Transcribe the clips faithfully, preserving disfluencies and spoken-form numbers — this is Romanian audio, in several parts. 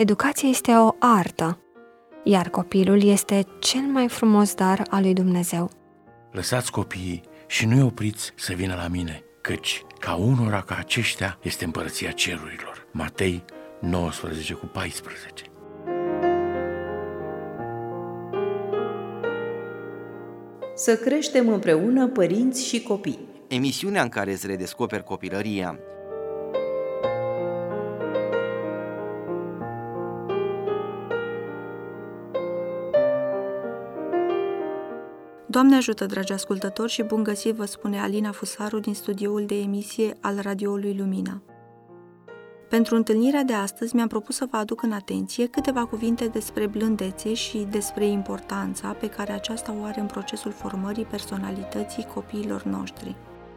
Educația este o artă, iar copilul este cel mai frumos dar al lui Dumnezeu. Lăsați copiii și nu-i opriți să vină la mine, căci ca unora ca aceștia este împărăția cerurilor. Matei nouăsprezece cu paisprezece. Să creștem împreună părinți și copii. Emisiunea în care îți redescoperi copilăria. Doamne ajută, dragi ascultători, și bun găsit, vă spune Alina Fusaru din studioul de emisie al radioului Lumina. Pentru întâlnirea de astăzi mi-am propus să vă aduc în atenție câteva cuvinte despre blândețe și despre importanța pe care aceasta o are în procesul formării personalității copiilor noștri.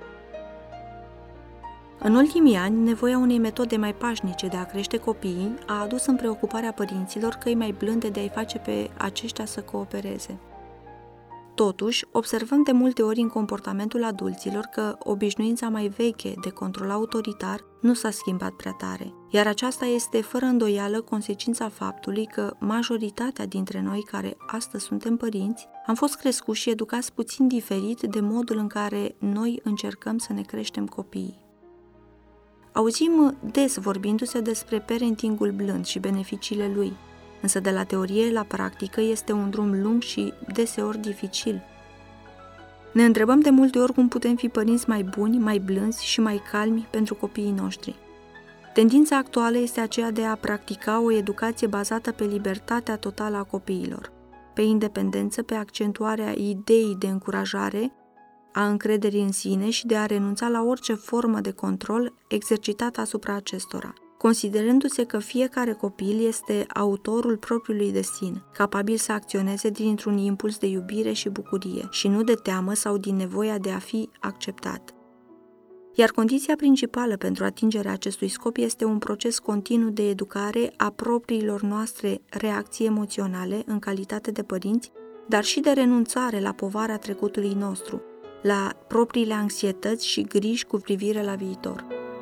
În ultimii ani, nevoia unei metode mai pașnice de a crește copiii a adus în preocuparea părinților căi mai blânde de a-i face pe aceștia să coopereze. Totuși, observăm de multe ori în comportamentul adulților că obișnuința mai veche de control autoritar nu s-a schimbat prea tare, iar aceasta este fără îndoială consecința faptului că majoritatea dintre noi care astăzi suntem părinți am fost crescuți și educați puțin diferit de modul în care noi încercăm să ne creștem copiii. Auzim des vorbindu-se despre parentingul blând și beneficiile lui, însă de la teorie la practică este un drum lung și deseori dificil. Ne întrebăm de multe ori cum putem fi părinți mai buni, mai blânzi și mai calmi pentru copiii noștri. Tendința actuală este aceea de a practica o educație bazată pe libertatea totală a copiilor, pe independență, pe accentuarea ideii de încurajare, a încrederii în sine și de a renunța la orice formă de control exercitat asupra acestora, considerându-se că fiecare copil este autorul propriului destin, capabil să acționeze dintr-un impuls de iubire și bucurie, și nu de teamă sau din nevoia de a fi acceptat. Iar condiția principală pentru atingerea acestui scop este un proces continuu de educare a propriilor noastre reacții emoționale în calitate de părinți, dar și de renunțare la povara trecutului nostru, la propriile anxietăți și griji cu privire la viitor.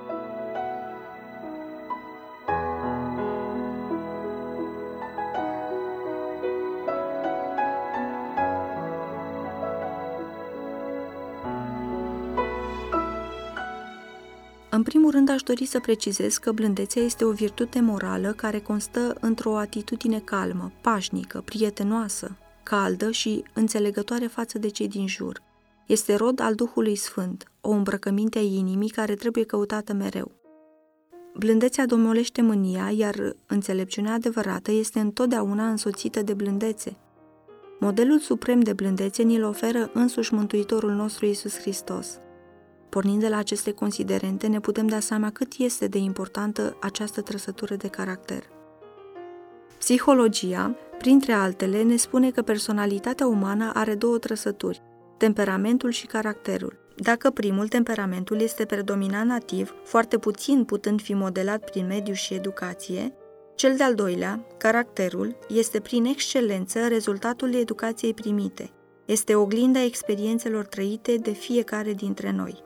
În primul rând, aș dori să precizez că blândețea este o virtute morală care constă într-o atitudine calmă, pașnică, prietenoasă, caldă și înțelegătoare față de cei din jur. Este rod al Duhului Sfânt, o îmbrăcăminte a inimii care trebuie căutată mereu. Blândețea domolește mânia, iar înțelepciunea adevărată este întotdeauna însoțită de blândețe. Modelul suprem de blândețe ni-l oferă însuși Mântuitorul nostru Iisus Hristos. Pornind de la aceste considerente, ne putem da seama cât este de importantă această trăsătură de caracter. Psihologia, printre altele, ne spune că personalitatea umană are două trăsături, temperamentul și caracterul. Dacă primul, temperamentul, este predominant nativ, foarte puțin putând fi modelat prin mediu și educație, cel de-al doilea, caracterul, este prin excelență rezultatul educației primite. Este oglinda experiențelor trăite de fiecare dintre noi.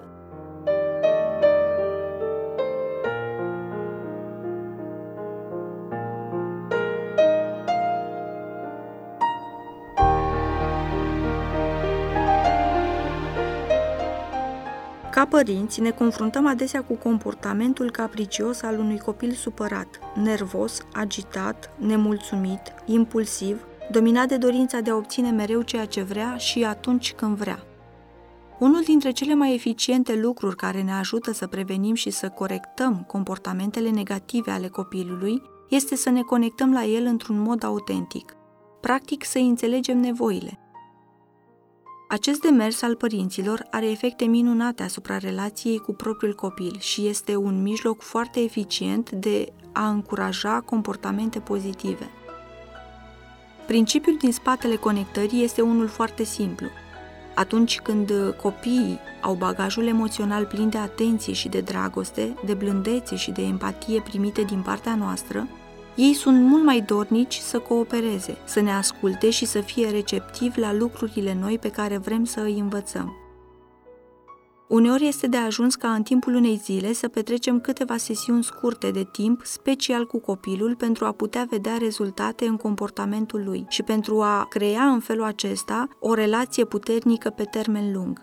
Ca părinți, ne confruntăm adesea cu comportamentul capricios al unui copil supărat, nervos, agitat, nemulțumit, impulsiv, dominat de dorința de a obține mereu ceea ce vrea și atunci când vrea. Unul dintre cele mai eficiente lucruri care ne ajută să prevenim și să corectăm comportamentele negative ale copilului este să ne conectăm la el într-un mod autentic, practic să înțelegem nevoile. Acest demers al părinților are efecte minunate asupra relației cu propriul copil și este un mijloc foarte eficient de a încuraja comportamente pozitive. Principiul din spatele conectării este unul foarte simplu. Atunci când copiii au bagajul emoțional plin de atenție și de dragoste, de blândețe și de empatie primite din partea noastră, ei sunt mult mai dornici să coopereze, să ne asculte și să fie receptivi la lucrurile noi pe care vrem să îi învățăm. Uneori este de ajuns ca în timpul unei zile să petrecem câteva sesiuni scurte de timp, special cu copilul, pentru a putea vedea rezultate în comportamentul lui și pentru a crea în felul acesta o relație puternică pe termen lung.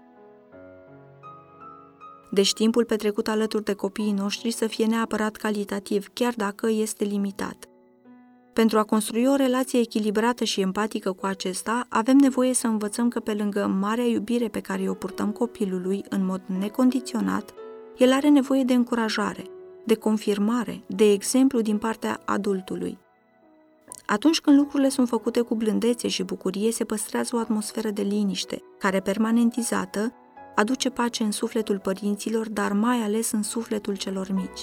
Deci timpul petrecut alături de copiii noștri să fie neapărat calitativ, chiar dacă este limitat. Pentru a construi o relație echilibrată și empatică cu acesta, avem nevoie să învățăm că pe lângă marea iubire pe care o purtăm copilului în mod necondiționat, el are nevoie de încurajare, de confirmare, de exemplu din partea adultului. Atunci când lucrurile sunt făcute cu blândețe și bucurie, se păstrează o atmosferă de liniște, care permanentizată aduce pace în sufletul părinților, dar mai ales în sufletul celor mici.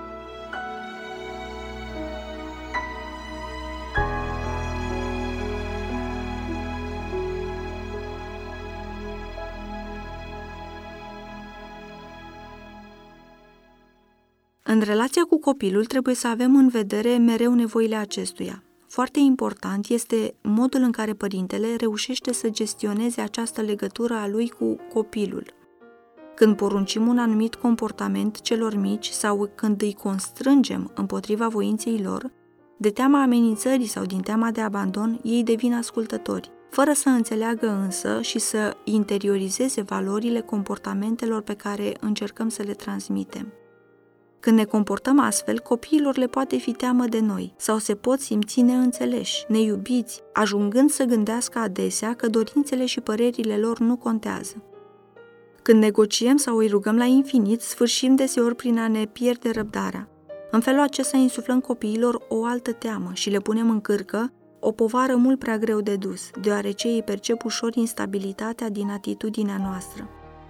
În relația cu copilul trebuie să avem în vedere mereu nevoile acestuia. Foarte important este modul în care părintele reușește să gestioneze această legătură a lui cu copilul. Când poruncim un anumit comportament celor mici sau când îi constrângem împotriva voinței lor, de teama amenințării sau din teama de abandon, ei devin ascultători, fără să înțeleagă însă și să interiorizeze valorile comportamentelor pe care încercăm să le transmitem. Când ne comportăm astfel, copiilor le poate fi teamă de noi sau se pot simți neînțeleși, neiubiți, ajungând să gândească adesea că dorințele și părerile lor nu contează. Când negociem sau îi rugăm la infinit, sfârșim deseori prin a ne pierde răbdarea. În felul acesta insuflăm copiilor o altă teamă și le punem în cârcă o povară mult prea greu de dus, deoarece ei percep ușor instabilitatea din atitudinea noastră.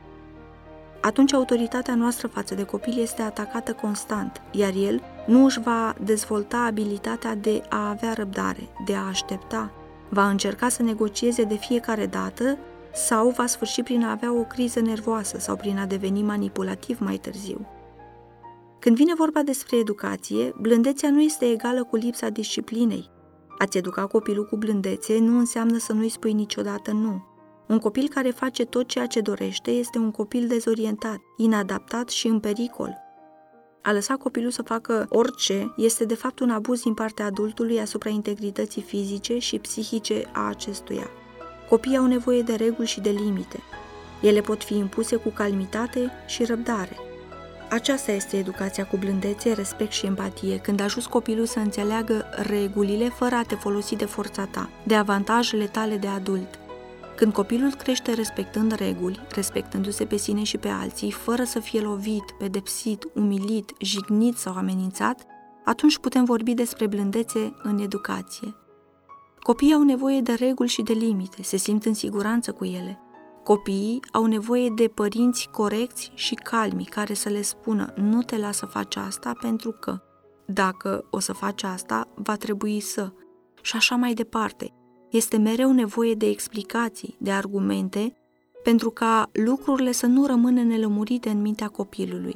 Atunci autoritatea noastră față de copil este atacată constant, iar el nu își va dezvolta abilitatea de a avea răbdare, de a aștepta, va încerca să negocieze de fiecare dată sau va sfârși prin a avea o criză nervoasă sau prin a deveni manipulativ mai târziu. Când vine vorba despre educație, blândețea nu este egală cu lipsa disciplinei. A-ți educa copilul cu blândețe nu înseamnă să nu-i spui niciodată nu. Un copil care face tot ceea ce dorește este un copil dezorientat, inadaptat și în pericol. A lăsa copilul să facă orice este de fapt un abuz din partea adultului asupra integrității fizice și psihice a acestuia. Copiii au nevoie de reguli și de limite. Ele pot fi impuse cu calmitate și răbdare. Aceasta este educația cu blândețe, respect și empatie, când ajuți copilul să înțeleagă regulile fără a te folosi de forța ta, de avantajele tale de adult. Când copilul crește respectând reguli, respectându-se pe sine și pe alții, fără să fie lovit, pedepsit, umilit, jignit sau amenințat, atunci putem vorbi despre blândețe în educație. Copiii au nevoie de reguli și de limite, se simt în siguranță cu ele. Copiii au nevoie de părinți corecți și calmi care să le spună nu te las să faci asta pentru că, dacă o să faci asta, va trebui să... Și așa mai departe. Este mereu nevoie de explicații, de argumente, pentru ca lucrurile să nu rămână nelămurite în mintea copilului.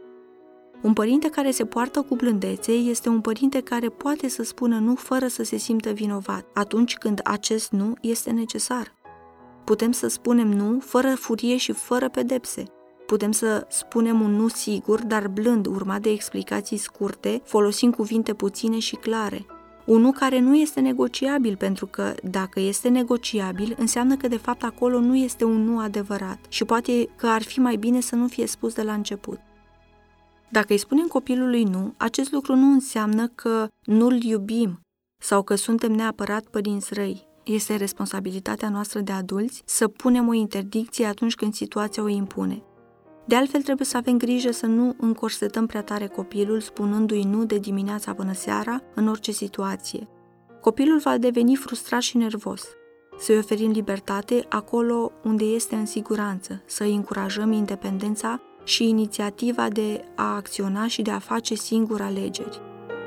Un părinte care se poartă cu blândețe este un părinte care poate să spună nu fără să se simtă vinovat, atunci când acest nu este necesar. Putem să spunem nu fără furie și fără pedepse. Putem să spunem un nu sigur, dar blând, urmat de explicații scurte, folosind cuvinte puține și clare. Un nu care nu este negociabil, pentru că dacă este negociabil, înseamnă că de fapt acolo nu este un nu adevărat și poate că ar fi mai bine să nu fie spus de la început. Dacă îi spunem copilului nu, acest lucru nu înseamnă că nu-l iubim sau că suntem neapărat părinți răi. Este responsabilitatea noastră de adulți să punem o interdicție atunci când situația o impune. De altfel, trebuie să avem grijă să nu încorsetăm prea tare copilul, spunându-i nu de dimineața până seara, în orice situație. Copilul va deveni frustrat și nervos. Să-i oferim libertate acolo unde este în siguranță, să-i încurajăm independența și inițiativa de a acționa și de a face singur alegeri.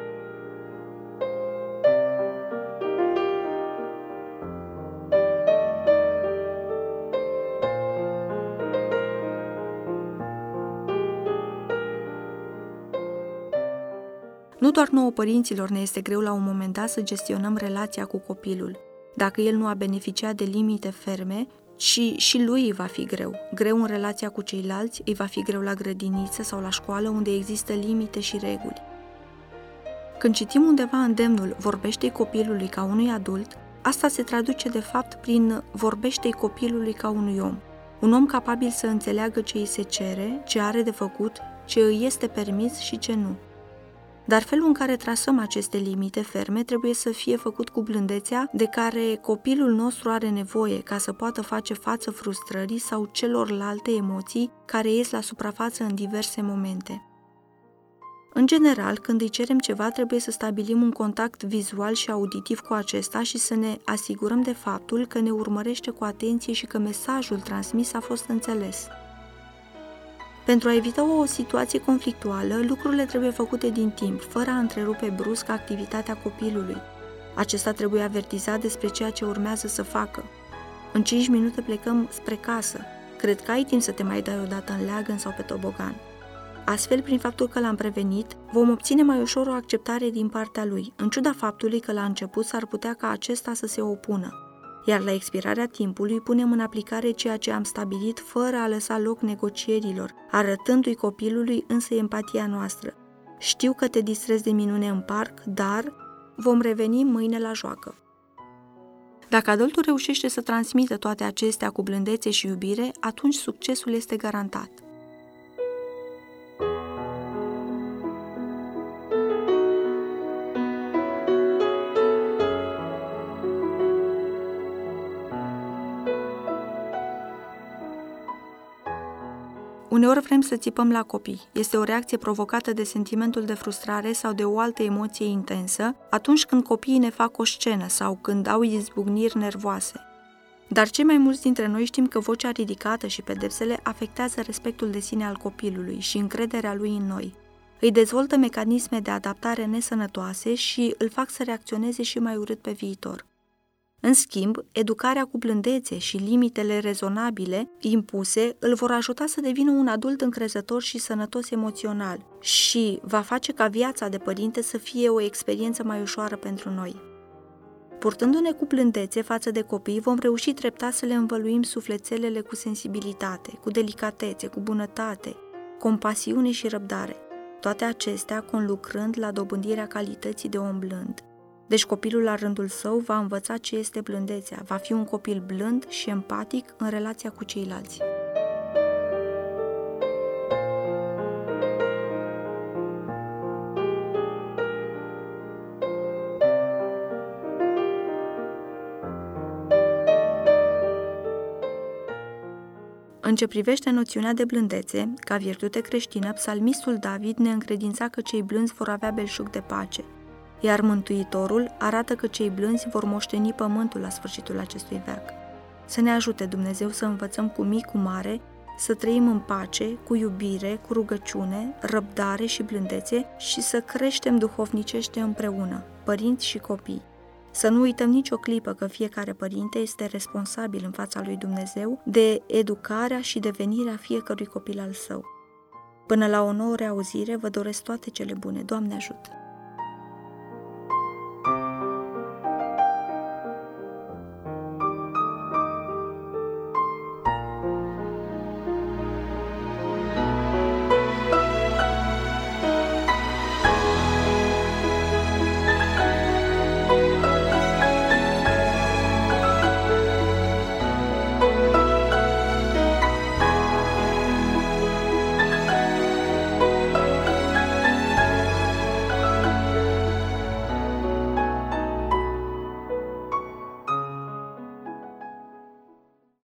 Nu doar nouă părinților ne este greu la un moment dat să gestionăm relația cu copilul. Dacă el nu a beneficiat de limite ferme, ci și lui îi va fi greu. Greu în relația cu ceilalți, îi va fi greu la grădiniță sau la școală unde există limite și reguli. Când citim undeva îndemnul vorbește-i copilului ca unui adult, asta se traduce de fapt prin vorbește-i copilului ca unui om. Un om capabil să înțeleagă ce îi se cere, ce are de făcut, ce îi este permis și ce nu. Dar felul în care trasăm aceste limite ferme trebuie să fie făcut cu blândețea de care copilul nostru are nevoie ca să poată face față frustrării sau celorlalte emoții care ies la suprafață în diverse momente. În general, când îi cerem ceva, trebuie să stabilim un contact vizual și auditiv cu acesta și să ne asigurăm de faptul că ne urmărește cu atenție și că mesajul transmis a fost înțeles. Pentru a evita o situație conflictuală, lucrurile trebuie făcute din timp, fără a întrerupe brusc activitatea copilului. Acesta trebuie avertizat despre ceea ce urmează să facă. În cinci minute plecăm spre casă. Cred că ai timp să te mai dai o dată în leagăn sau pe tobogan. Astfel, prin faptul că l-am prevenit, vom obține mai ușor o acceptare din partea lui, în ciuda faptului că la început s-ar putea ca acesta să se opună. Iar la expirarea timpului punem în aplicare ceea ce am stabilit fără a lăsa loc negocierilor, arătându-i copilului însă empatia noastră. Știu că te distrezi de minune în parc, dar vom reveni mâine la joacă. Dacă adultul reușește să transmită toate acestea cu blândețe și iubire, atunci succesul este garantat. Uneori vrem să țipăm la copii. Este o reacție provocată de sentimentul de frustrare sau de o altă emoție intensă atunci când copiii ne fac o scenă sau când au izbucniri nervoase. Dar cei mai mulți dintre noi știm că vocea ridicată și pedepsele afectează respectul de sine al copilului și încrederea lui în noi. Îi dezvoltă mecanisme de adaptare nesănătoase și îl fac să reacționeze și mai urât pe viitor. În schimb, educarea cu blândețe și limitele rezonabile impuse îl vor ajuta să devină un adult încrezător și sănătos emoțional și va face ca viața de părinte să fie o experiență mai ușoară pentru noi. Purtându-ne cu blândețe față de copii, vom reuși treptat să le învăluim sufletelele cu sensibilitate, cu delicatețe, cu bunătate, compasiune și răbdare. Toate acestea conlucrând la dobândirea calității de om blând. Deci copilul la rândul său va învăța ce este blândețea, va fi un copil blând și empatic în relația cu ceilalți. În ce privește noțiunea de blândețe, ca virtute creștină, psalmistul David ne încredința că cei blânzi vor avea belșug de pace, iar Mântuitorul arată că cei blânzi vor moșteni pământul la sfârșitul acestui veac. Să ne ajute Dumnezeu să învățăm cu mic, cu mare, să trăim în pace, cu iubire, cu rugăciune, răbdare și blândețe și să creștem duhovnicește împreună, părinți și copii. Să nu uităm nicio clipă că fiecare părinte este responsabil în fața lui Dumnezeu de educarea și devenirea fiecărui copil al său. Până la o nouă reauzire, vă doresc toate cele bune. Doamne ajută!